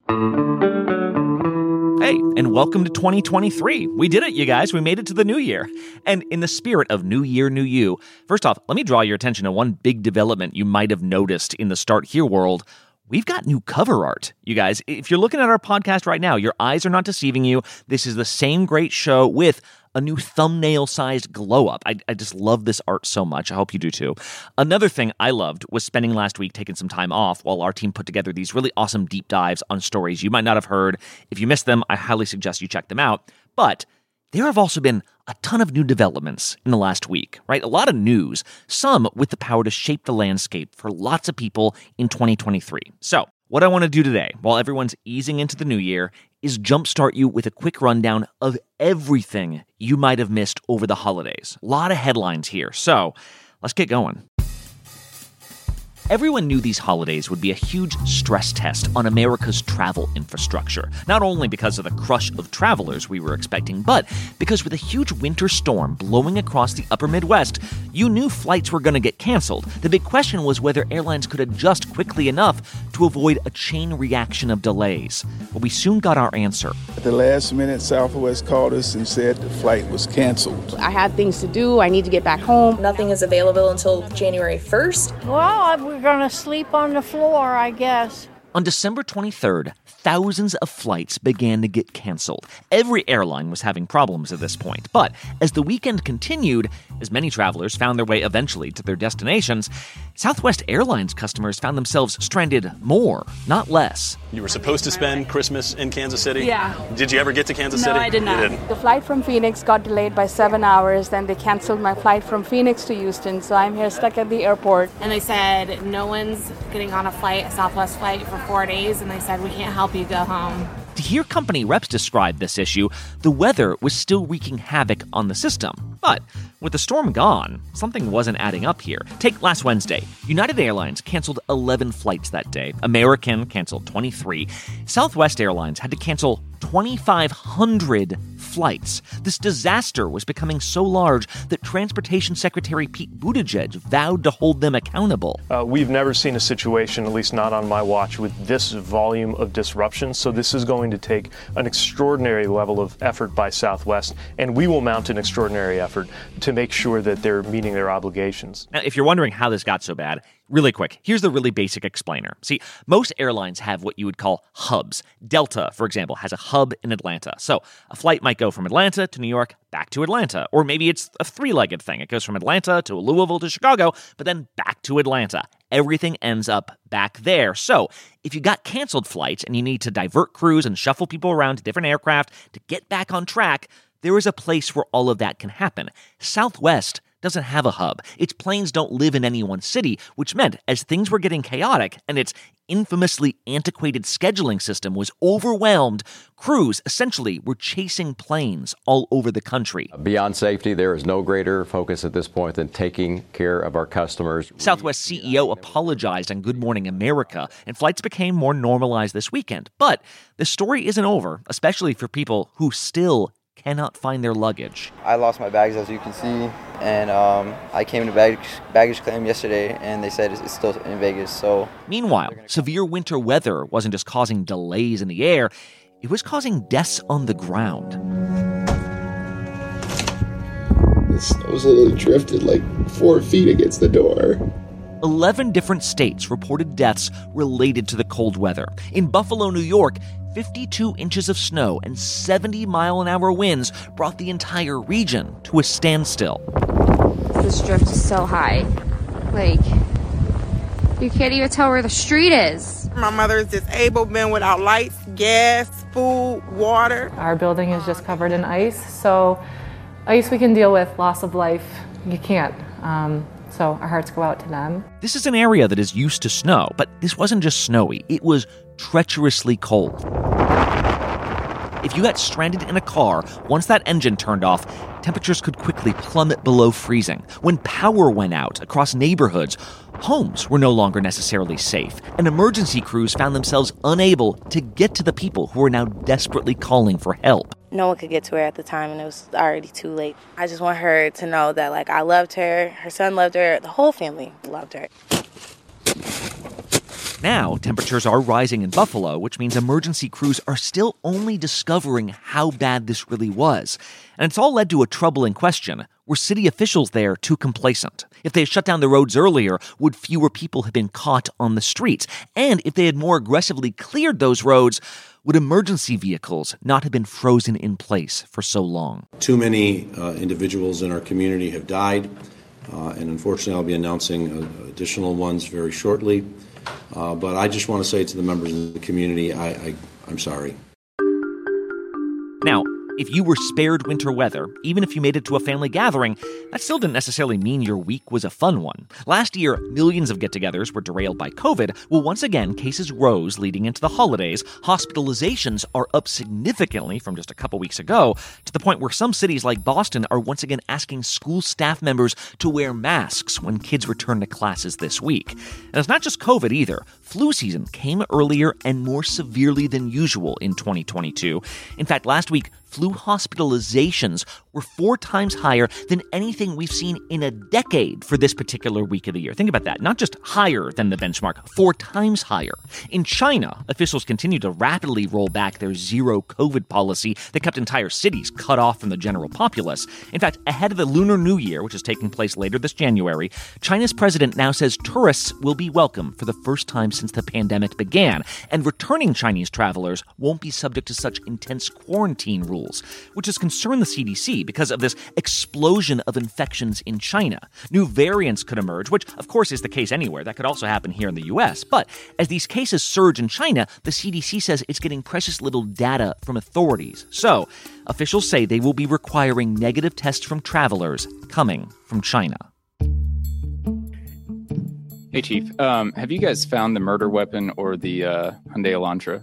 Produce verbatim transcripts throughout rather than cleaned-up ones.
Hey, and welcome to twenty twenty-three. We did it, you guys. We made it to the new year. And in the spirit of New Year, New You, first off, let me draw your attention to one big development you might have noticed in the Start Here world. We've got new cover art, you guys. If you're looking at our podcast right now, your eyes are not deceiving you. This is the same great show with a new thumbnail-sized glow-up. I, I just love this art so much. I hope you do too. Another thing I loved was spending last week taking some time off while our team put together these really awesome deep dives on stories you might not have heard. If you missed them, I highly suggest you check them out. But there have also been a ton of new developments in the last week, right? A lot of news, some with the power to shape the landscape for lots of people in twenty twenty-three. So what I want to do today, while everyone's easing into the new year, is jumpstart you with a quick rundown of everything you might have missed over the holidays. A lot of headlines here, so let's get going. Everyone knew these holidays would be a huge stress test on America's travel infrastructure, not only because of the crush of travelers we were expecting, but because with a huge winter storm blowing across the upper Midwest, you knew flights were going to get canceled. The big question was whether airlines could adjust quickly enough to avoid a chain reaction of delays. Well, we soon got our answer. At the last minute, Southwest called us and said the flight was canceled. I had things to do. I need to get back home. Nothing is available until January first. Well, I we're going to sleep on the floor, I guess. On December twenty-third, thousands of flights began to get canceled. Every airline was having problems at this point. But as the weekend continued, as many travelers found their way eventually to their destinations, Southwest Airlines customers found themselves stranded more, not less. You were supposed to spend Christmas in Kansas City? Yeah. Did you ever get to Kansas no, City? No, I did not. You didn't. The flight from Phoenix got delayed by seven hours. Then they canceled my flight from Phoenix to Houston. So I'm here stuck at the airport. And they said no one's getting on a flight, a Southwest flight, for four days. And they said, we can't help you, go home. To hear company reps describe this issue, the weather was still wreaking havoc on the system. But with the storm gone, something wasn't adding up here. Take last Wednesday. United Airlines canceled eleven flights that day. American canceled twenty-three. Southwest Airlines had to cancel twenty-five hundred flights. This disaster was becoming so large that Transportation Secretary Pete Buttigieg vowed to hold them accountable. Uh, we've never seen a situation, at least not on my watch, with this volume of disruption. So this is going to take an extraordinary level of effort by Southwest, and we will mount an extraordinary effort to make sure that they're meeting their obligations. Now, if you're wondering how this got so bad, really quick, here's the really basic explainer. See, most airlines have what you would call hubs. Delta, for example, has a hub in Atlanta. So a flight might go from Atlanta to New York, back to Atlanta. Or maybe it's a three-legged thing. It goes from Atlanta to Louisville to Chicago, but then back to Atlanta. Everything ends up back there. So if you got canceled flights and you need to divert crews and shuffle people around to different aircraft to get back on track, there is a place where all of that can happen. Southwest doesn't have a hub. Its planes don't live in any one city, which meant as things were getting chaotic and its infamously antiquated scheduling system was overwhelmed, crews essentially were chasing planes all over the country. Beyond safety, there is no greater focus at this point than taking care of our customers. Southwest C E O apologized on Good Morning America, and flights became more normalized this weekend. But the story isn't over, especially for people who still cannot find their luggage. I lost my bags, as you can see, and um, I came to baggage, baggage claim yesterday, and they said it's still in Vegas. So, meanwhile, severe winter weather wasn't just causing delays in the air, it was causing deaths on the ground. The snow's literally drifted like four feet against the door. Eleven different states reported deaths related to the cold weather. In Buffalo, New York, fifty-two inches of snow and seventy mile an hour winds brought the entire region to a standstill. This drift is so high. Like, you can't even tell where the street is. My mother is disabled, been without lights, gas, food, water. Our building is just covered in ice, so ice we can deal with, loss of life, you can't. Um, So our hearts go out to them. This is an area that is used to snow, but this wasn't just snowy. It was treacherously cold. If you got stranded in a car, once that engine turned off, temperatures could quickly plummet below freezing. When power went out across neighborhoods, homes were no longer necessarily safe, and emergency crews found themselves unable to get to the people who were now desperately calling for help. No one could get to her at the time, and it was already too late. I just want her to know that, like, I loved her, her son loved her, the whole family loved her. Now, temperatures are rising in Buffalo, which means emergency crews are still only discovering how bad this really was. And it's all led to a troubling question. Were city officials there too complacent? If they had shut down the roads earlier, would fewer people have been caught on the streets? And if they had more aggressively cleared those roads, would emergency vehicles not have been frozen in place for so long? Too many uh, individuals in our community have died, uh, and unfortunately I'll be announcing uh, additional ones very shortly. Uh, but I just want to say to the members of the community, I, I, I'm sorry. Now, if you were spared winter weather, even if you made it to a family gathering, that still didn't necessarily mean your week was a fun one. Last year, millions of get-togethers were derailed by COVID. Well, once again, cases rose leading into the holidays. Hospitalizations are up significantly from just a couple weeks ago, to the point where some cities like Boston are once again asking school staff members to wear masks when kids return to classes this week. And it's not just COVID either. Flu season came earlier and more severely than usual in twenty twenty-two. In fact, last week, flu hospitalizations were four times higher than anything we've seen in a decade for this particular week of the year. Think about that. Not just higher than the benchmark, four times higher. In China, officials continue to rapidly roll back their zero COVID policy that kept entire cities cut off from the general populace. In fact, ahead of the Lunar New Year, which is taking place later this January, China's president now says tourists will be welcome for the first time since the pandemic began, and returning Chinese travelers won't be subject to such intense quarantine rules, which has concerned the C D C because of this explosion of infections in China. New variants could emerge, which of course is the case anywhere. That could also happen here in the U S. But as these cases surge in China, the C D C says it's getting precious little data from authorities. So officials say they will be requiring negative tests from travelers coming from China. Hey, Chief. Um, have you guys found the murder weapon or the uh, Hyundai Elantra?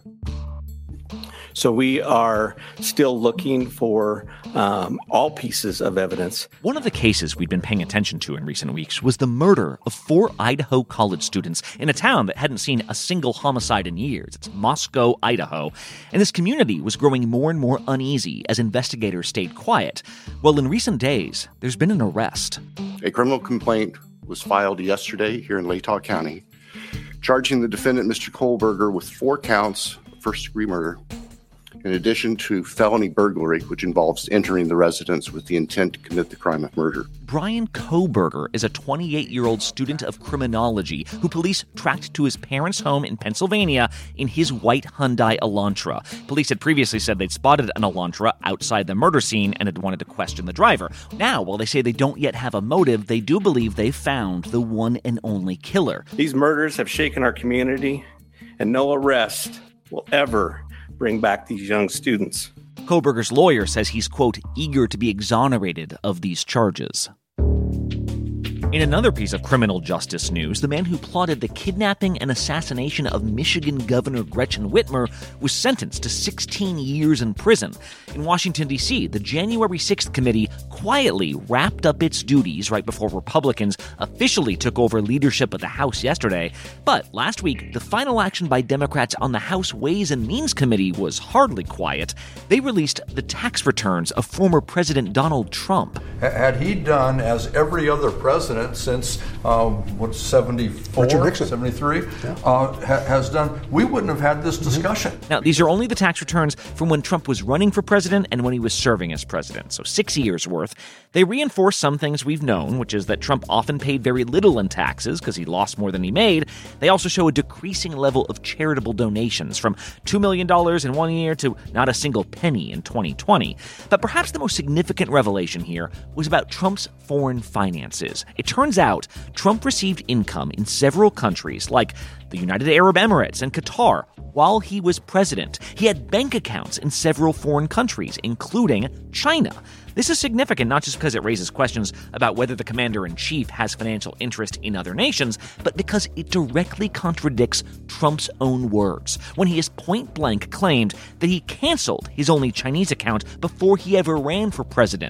So we are still looking for um, all pieces of evidence. One of the cases we'd been paying attention to in recent weeks was the murder of four Idaho college students in a town that hadn't seen a single homicide in years. It's Moscow, Idaho. And this community was growing more and more uneasy as investigators stayed quiet. Well, in recent days, there's been an arrest. A criminal complaint was filed yesterday here in Latah County, charging the defendant, Mister Kohlberger, with four counts of first-degree murder, in addition to felony burglary, which involves entering the residence with the intent to commit the crime of murder. Brian Kohlberger is a twenty-eight-year-old student of criminology who police tracked to his parents' home in Pennsylvania in his white Hyundai Elantra. Police had previously said they'd spotted an Elantra outside the murder scene and had wanted to question the driver. Now, while they say they don't yet have a motive, they do believe they found the one and only killer. These murders have shaken our community, and no arrest will ever bring back these young students. Kohlberger's lawyer says he's, quote, eager to be exonerated of these charges. In another piece of criminal justice news, the man who plotted the kidnapping and assassination of Michigan Governor Gretchen Whitmer was sentenced to sixteen years in prison. In Washington, D C, the January sixth committee quietly wrapped up its duties right before Republicans officially took over leadership of the House yesterday. But last week, the final action by Democrats on the House Ways and Means Committee was hardly quiet. They released the tax returns of former President Donald Trump. Had he done as every other president since, uh, what, seventy-four, seventy-three, yeah. uh, ha- has done, we wouldn't have had this discussion. Mm-hmm. Now, these are only the tax returns from when Trump was running for president and when he was serving as president, so six years worth. They reinforce some things we've known, which is that Trump often paid very little in taxes because he lost more than he made. They also show a decreasing level of charitable donations from two million dollars in one year to not a single penny in twenty twenty. But perhaps the most significant revelation here was about Trump's foreign finances. It turns out Trump received income in several countries like the United Arab Emirates and Qatar while he was president. He had bank accounts in several foreign countries, including China. This is significant not just because it raises questions about whether the commander-in-chief has financial interest in other nations, but because it directly contradicts Trump's own words when he has point-blank claimed that he canceled his only Chinese account before he ever ran for president.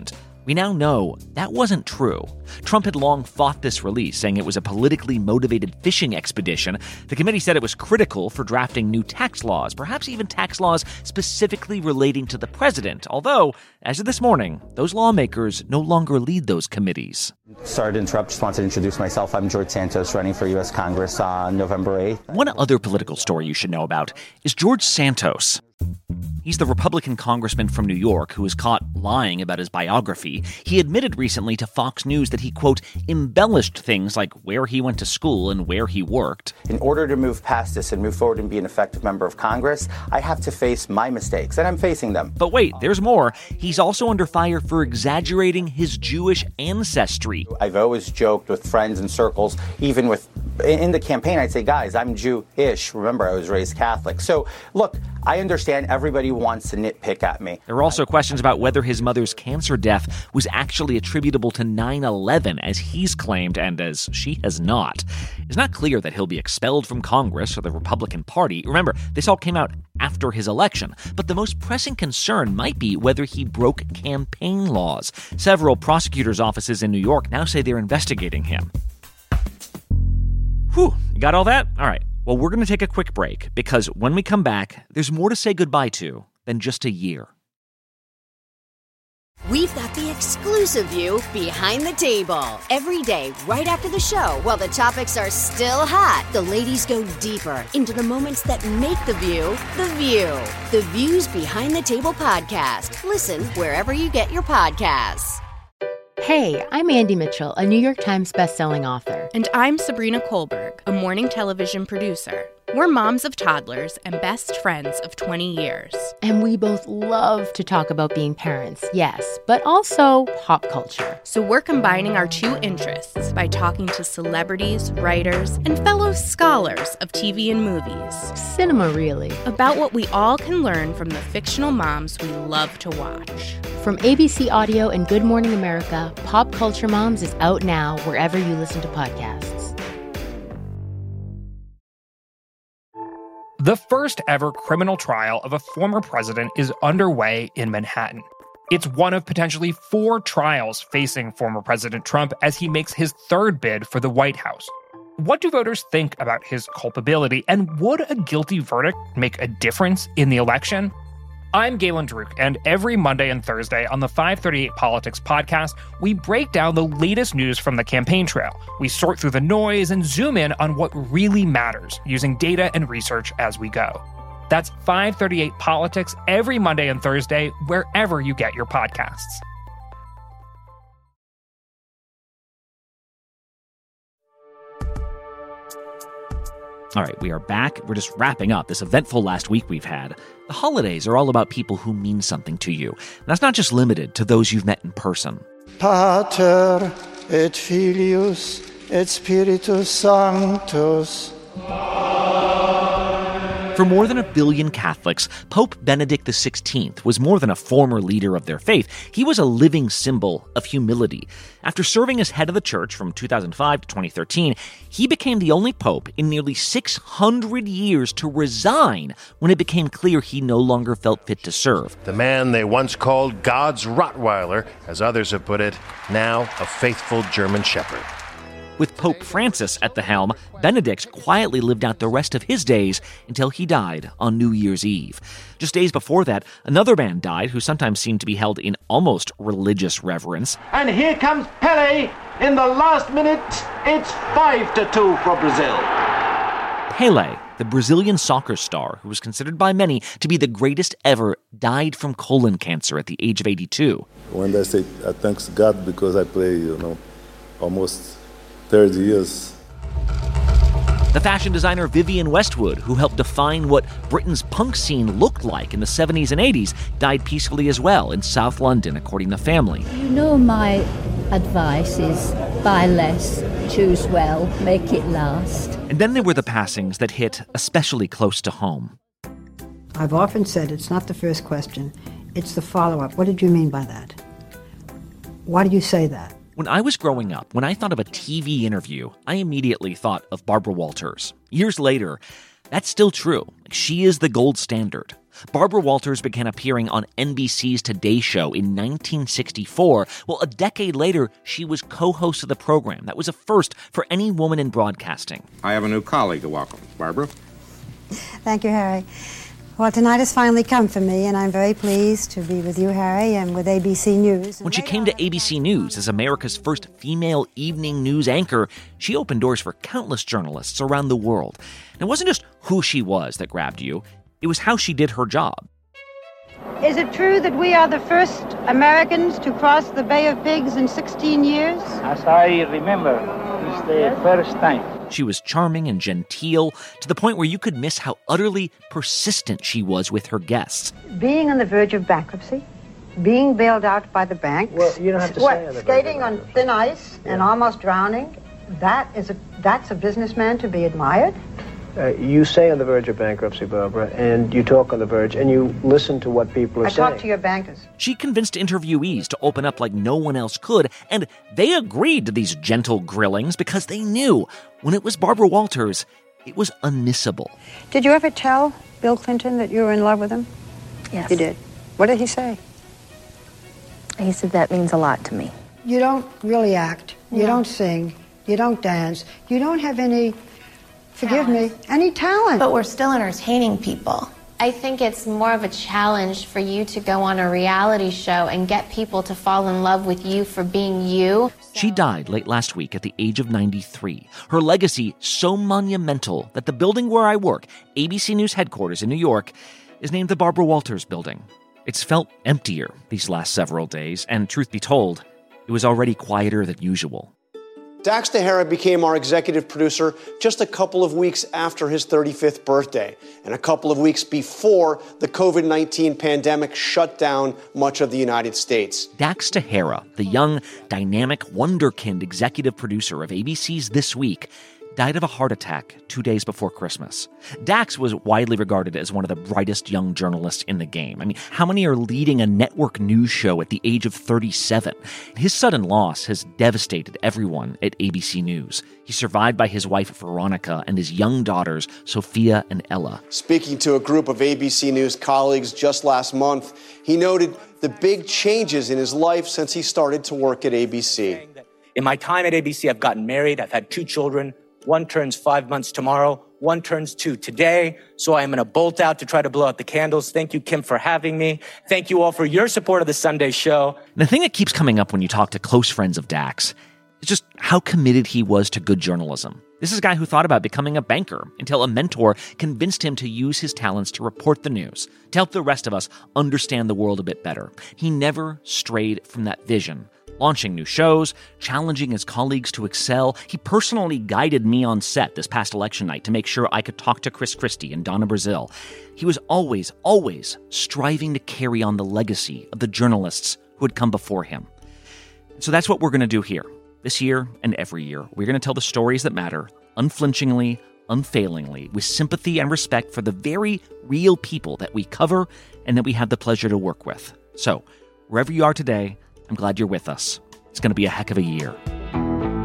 We now know that wasn't true. Trump had long fought this release, saying it was a politically motivated fishing expedition. The committee said it was critical for drafting new tax laws, perhaps even tax laws specifically relating to the president, although, as of this morning, those lawmakers no longer lead those committees. Sorry to interrupt, just wanted to introduce myself. I'm George Santos, running for U S Congress on November eighth. One other political story you should know about is George Santos. He's the Republican congressman from New York who was caught lying about his biography. He admitted recently to Fox News that he, quote, embellished things like where he went to school and where he worked. In order to move past this and move forward and be an effective member of Congress, I have to face my mistakes, and I'm facing them. But wait, there's more. He's also under fire for exaggerating his Jewish ancestry. I've always joked with friends and circles, even with in the campaign, I'd say, guys, I'm Jewish. Remember, I was raised Catholic. So, look, I understand everybody wants to nitpick at me. There were also questions about whether his mother's cancer death was actually attributable to nine eleven, as he's claimed and as she has not. It's not clear that he'll be expelled from Congress or the Republican Party. Remember, this all came out after his election. But the most pressing concern might be whether he broke campaign laws. Several prosecutors' offices in New York now say they're investigating him. Whew, you got all that? All right. Well, we're going to take a quick break because when we come back, there's more to say goodbye to than just a year. We've got the exclusive view behind the table. Every day, right after the show, while the topics are still hot, the ladies go deeper into the moments that make the view the view. The Views Behind the Table podcast. Listen wherever you get your podcasts. Hey, I'm Andy Mitchell, a New York Times bestselling author. And I'm Sabrina Kohlberg, a morning television producer. We're moms of toddlers and best friends of twenty years. And we both love to talk about being parents, yes, but also pop culture. So we're combining our two interests by talking to celebrities, writers, and fellow scholars of T V and movies. Cinema, really. About what we all can learn from the fictional moms we love to watch. From A B C Audio and Good Morning America, Pop Culture Moms is out now wherever you listen to podcasts. The first ever criminal trial of a former president is underway in Manhattan. It's one of potentially four trials facing former President Trump as he makes his third bid for the White House. What do voters think about his culpability, and would a guilty verdict make a difference in the election? I'm Galen Druk, and every Monday and Thursday on the five thirty-eight Politics podcast, we break down the latest news from the campaign trail. We sort through the noise and zoom in on what really matters, using data and research as we go. That's five thirty-eight Politics every Monday and Thursday, wherever you get your podcasts. All right, we are back. We're just wrapping up this eventful last week we've had. The holidays are all about people who mean something to you. And that's not just limited to those you've met in person. Pater et Filius et Spiritus Sanctus. For more than a billion Catholics, Pope Benedict the sixteenth was more than a former leader of their faith. He was a living symbol of humility. After serving as head of the church from two thousand five to twenty thirteen, he became the only pope in nearly six hundred years to resign when it became clear he no longer felt fit to serve. The man they once called God's Rottweiler, as others have put it, now a faithful German Shepherd. With Pope Francis at the helm, Benedict quietly lived out the rest of his days until he died on New Year's Eve. Just days before that, another man died who sometimes seemed to be held in almost religious reverence. And here comes Pele in the last minute. It's five to two for Brazil. Pele, the Brazilian soccer star who was considered by many to be the greatest ever, died from colon cancer at the age of eighty-two. When I say I thanks God because I play, you know, almost thirty years. The fashion designer Vivienne Westwood, who helped define what Britain's punk scene looked like in the seventies and eighties, died peacefully as well in South London, according to Family. You know, my advice is buy less, choose well, make it last. And then there were the passings that hit especially close to home. I've often said it's not the first question, it's the follow-up. What did you mean by that? Why did you say that? When I was growing up, when I thought of a T V interview, I immediately thought of Barbara Walters. Years later, that's still true. She is the gold standard. Barbara Walters began appearing on N B C's Today Show in nineteen sixty-four. Well, a decade later, she was co-host of the program. That was a first for any woman in broadcasting. I have a new colleague to welcome. Barbara? Thank you, Harry. Well, tonight has finally come for me, and I'm very pleased to be with you, Harry, and with A B C News. When she came to A B C News as America's first female evening news anchor, she opened doors for countless journalists around the world. And it wasn't just who she was that grabbed you. It was how she did her job. Is it true that we are the first Americans to cross the Bay of Pigs in sixteen years? As I remember, it's the first time. She was charming and genteel, to the point where you could miss how utterly persistent she was with her guests. Being on the verge of bankruptcy, being bailed out by the banks. Well, you don't have to what, say on the skating on thin ice yeah. and almost drowning. That is a that's a businessman to be admired. Uh, you say on the verge of bankruptcy, Barbara, and you talk on the verge, and you listen to what people are I saying. I talk to your bankers. She convinced interviewees to open up like no one else could, and they agreed to these gentle grillings because they knew when it was Barbara Walters, it was unmissable. Did you ever tell Bill Clinton that you were in love with him? Yes. You did. What did he say? He said that means a lot to me. You don't really act. You No. don't sing. You don't dance. You don't have any... Forgive me, any talent. But we're still entertaining people. I think it's more of a challenge for you to go on a reality show and get people to fall in love with you for being you. She died late last week at the age of ninety-three. Her legacy so monumental that the building where I work, A B C News headquarters in New York, is named the Barbara Walters Building. It's felt emptier these last several days, and truth be told, it was already quieter than usual. Dax Tahara became our executive producer just a couple of weeks after his thirty-fifth birthday, and a couple of weeks before the covid nineteen pandemic shut down much of the United States. Dax Tahara, the young, dynamic, wunderkind executive producer of A B C's This Week, died of a heart attack two days before Christmas. Dax was widely regarded as one of the brightest young journalists in the game. I mean, how many are leading a network news show at the age of thirty-seven? His sudden loss has devastated everyone at A B C News. He's survived by his wife, Veronica, and his young daughters, Sophia and Ella. Speaking to a group of A B C News colleagues just last month, he noted the big changes in his life since he started to work at A B C. In my time at A B C, I've gotten married, I've had two children. One turns five months tomorrow. One turns two today. So I am going to bolt out to try to blow out the candles. Thank you, Kim, for having me. Thank you all for your support of the Sunday show. The thing that keeps coming up when you talk to close friends of Dax is just how committed he was to good journalism. This is a guy who thought about becoming a banker until a mentor convinced him to use his talents to report the news, to help the rest of us understand the world a bit better. He never strayed from that vision. Launching new shows, challenging his colleagues to excel. He personally guided me on set this past election night to make sure I could talk to Chris Christie and Donna Brazile. He was always, always striving to carry on the legacy of the journalists who had come before him. So that's what we're going to do here, this year and every year. We're going to tell the stories that matter, unflinchingly, unfailingly, with sympathy and respect for the very real people that we cover and that we have the pleasure to work with. So, wherever you are today, I'm glad you're with us. It's going to be a heck of a year. All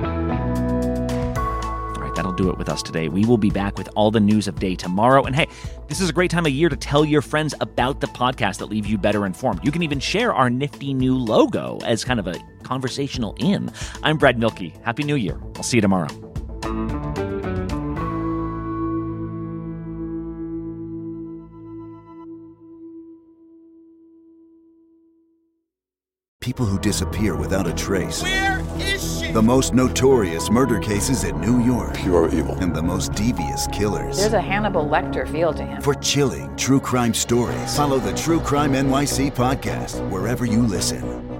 right, that'll do it with us today. We will be back with all the news of day tomorrow. And hey, this is a great time of year to tell your friends about the podcast that leaves you better informed. You can even share our nifty new logo as kind of a conversational in. I'm Brad Milkey. Happy New Year. I'll see you tomorrow. People who disappear without a trace. Where is she? The most notorious murder cases in New York. Pure evil. And the most devious killers. There's a Hannibal Lecter feel to him. For chilling true crime stories, follow the True Crime N Y C podcast wherever you listen.